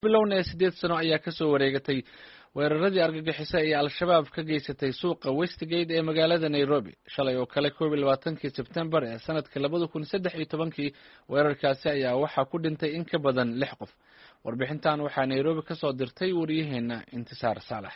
bilownay 8 sano ayaa ka soo wareegatay weeraradii argagixisay ee al-shabaab ka geysatay suuqa Westgate ee magaalada Nairobi shalay oo kale 22 September ee sanadka 2013 weerarkaasi ayaa waxa ku dhintay in ka badan 6 qof warbixintan waxaa Nairobi ka soo dirtay wariyaheena Intisaar Saalax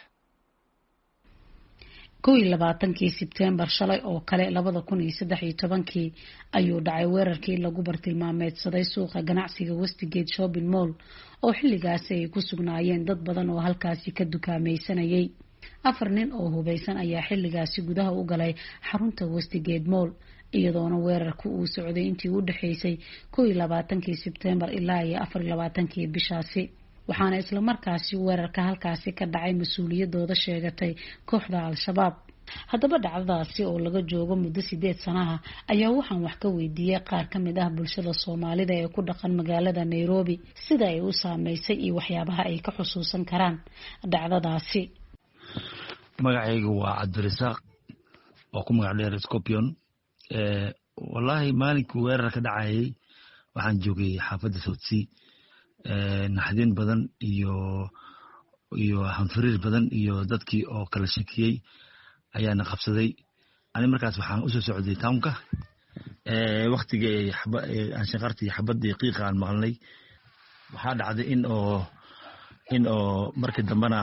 22 September shalay oo kale 2013 ayuu dhacay weerarkii lagu bartilmaameedsaday suuqa ganacsiga Westgate Shopping Mall oo xilligaas ay ku sugnaayeen dad badan oo halkaasi ka dukaamaysanayay 4 nin oo hubeysan ayaa xilligaasi gudaha u galay xarunta Westgate Mall iyadoona weerarku uu socday intii u dhaxaysay 22 September ilaa 24 bishaasi waxaana isla markaasi weerarka halkaasi ka dhacay mas'uuliyadooda sheegatay kooxda al-shabaab haddaba dhacdadaasi oo laga joogo muddo 8 sanaha ayaa waxaan wax ka weydiiyay qaar ka mid ah bulshada Soomaalida ee ku dhaqan magaalada Nairobi sida ay u saameysay iyo waxyaabaha ay ka xusuusan karaan dhacdadaasi magacaygu waa Cabdirasaaq oo ku magac dheer Scorpion wallahi maalinka weerarka dhacay waxaan joogay xaafadda Southsea naxdin badan iyo hanfariir badan iyo dadkii oo kala shakiyay ayaana qabsaday ani markaas waxaan u soo socday townka waqtiga aan shaqartii xabadii qiiqa aan maqlay waxa dhacday in oo markii dambana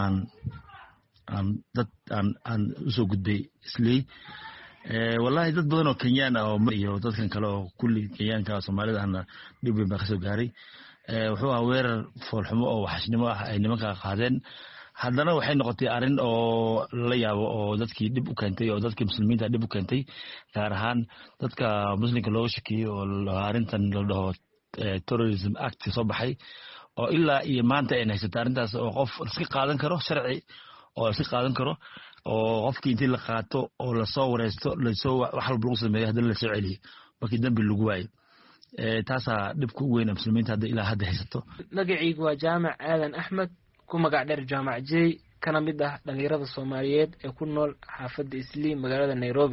aan u soo gudbay islay wallahi dad badan oo Kenyan ah iyo dadkan kale oo kulli Kenyanka Soomaalida aan dib weyn ka soo gaaray wuxuu ahaa weerar foolxumo oo waxashnimo ah ay nimanka qaadeen haddana waxay noqotay arrin oo la yaabo oo dadkii dib u keentay oo dadkii muslimiinta dib u keentay gaar ahaan dadka muslimka loo shakiyay oo arrintan la dhaho terrorism act soo baxay oo ilaa iyo maanta ay haysatay arrintaas oo qof iska qaadan karo sharci oo iska qaadan karo oo qofkii intii la qaato oo la soo wareysto la soo wax walba lagu sameeyo haddana la soo celiyo markii dambi lagu waayo taasa dhibku weyn muslimiinta hadda ilaa hadda haysato magacaygu waa Jaamac Aadan Axmed ku magac dheer Jaamac Jey kana mid ah dhalinyarada Soomaaliyeed ee ku nool xaafadda Islii magaalada Nairobi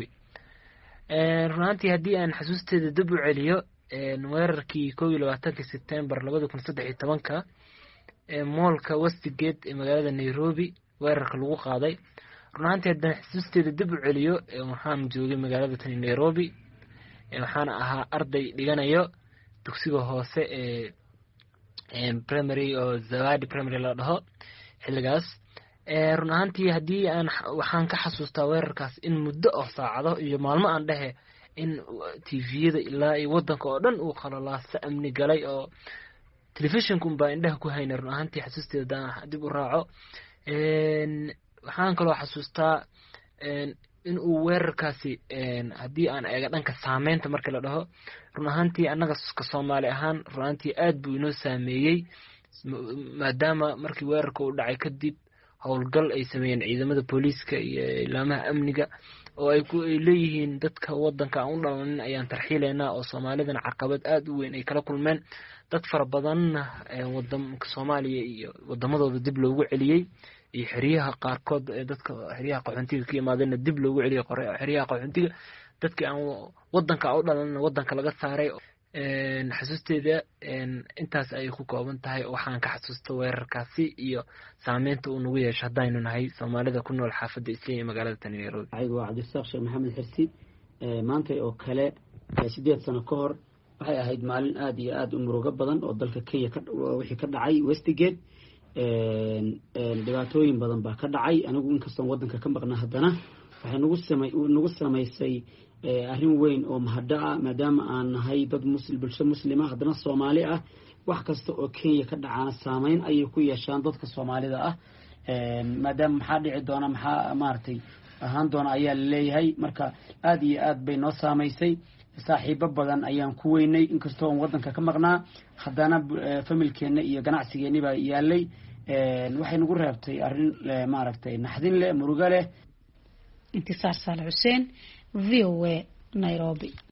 runtii haddii aan xasuusteeda dib u celiyo weerarkii 22 September 2013 moolka Westgate ee magaalada Nairobi weerarka lagu qaaday runtii haddii aan xasuusteeda dib u celiyo waxaan joogay magaalada Nairobi waxaan ahaa arday dhiganayo dugsiga hoose ee primary oo Zawadi primary la dhaho xilligaas run ahaantii haddii aan waxaan ka xasuustaa weerarkaas in muddo oo saacado iyo maalmo aan dhahe in TV-yada ilaa iyo wadanka oo dhan uu qalalaasa amni galay oo telefishinka baa indhaha ku haynay run ahaantii xasuusteeda dib u raaco waxaan kaloo xasuustaa in uu weerarkaasi haddii aan eega dhanka saameynta markii la dhaho run ahaantii annaga ka Soomaali ahaan run ahaantii aad buu inoo saameeyay maadaama markii weerarka uu dhacay kadib howlgal ay sameeyeen ciidamada booliiska iyo ilaamaha amniga oo ay leeyihiin dadka wadanka aan u dhalanin ayaan tarxiileynaa oo Soomaalidana caqabad aad u weyn ay kala kulmeen dad fara badan wadanka Soomaaliya iyo wadamadooda dib loogu celiyay iyo xiriyaha qaarkood dadka xiriyaha qaxoontiga ka yimaadeen dib loogu celiyo xiriyaha qaxoontiga dadka aan wadanka u dhalan wadanka laga saaray xasuusteeda intaas ay ku kooban tahay waxaan ka xasuusto weerarkaasi iyo saameynta uu nagu yeeshay hadaynu nahay Soomaalida ku nool xaafadda Islii magaalada Nairobi aygu Cabdirasaaq Sheekh Maxamed Xirsi maanta oo kale 8 sano ka hor waxay ahayd maalin aad iyo aad u murugo badan oo dalka Kenya wixii ka dhacay Westgate dhibaatooyin badan baa ka dhacay anigu inkastoo wadanka ka maqnaa haddana waxay nagu sameysay arrin weyn oo mahadda maadaama aan nahay dad bulsho muslima haddana Soomaali ah wax kasta oo Kenya ka dhacana saameyn ayay ku yeeshaan dadka Soomaalida ah maadaama maxaa dhici doona maxaa maartay ahaan doona ayaa la leeyahay marka aad iyo aad bay noo saameysay saaxiibo badan ayaan ku weynay inkastoo aan wadanka ka maqnaa haddana familkeena iyo ganacsigeena baa yaalay waxay nagu reebtay arrin maaragtay naxdin leh murugo leh Intisaar Saalax Hussein VOA Nairobi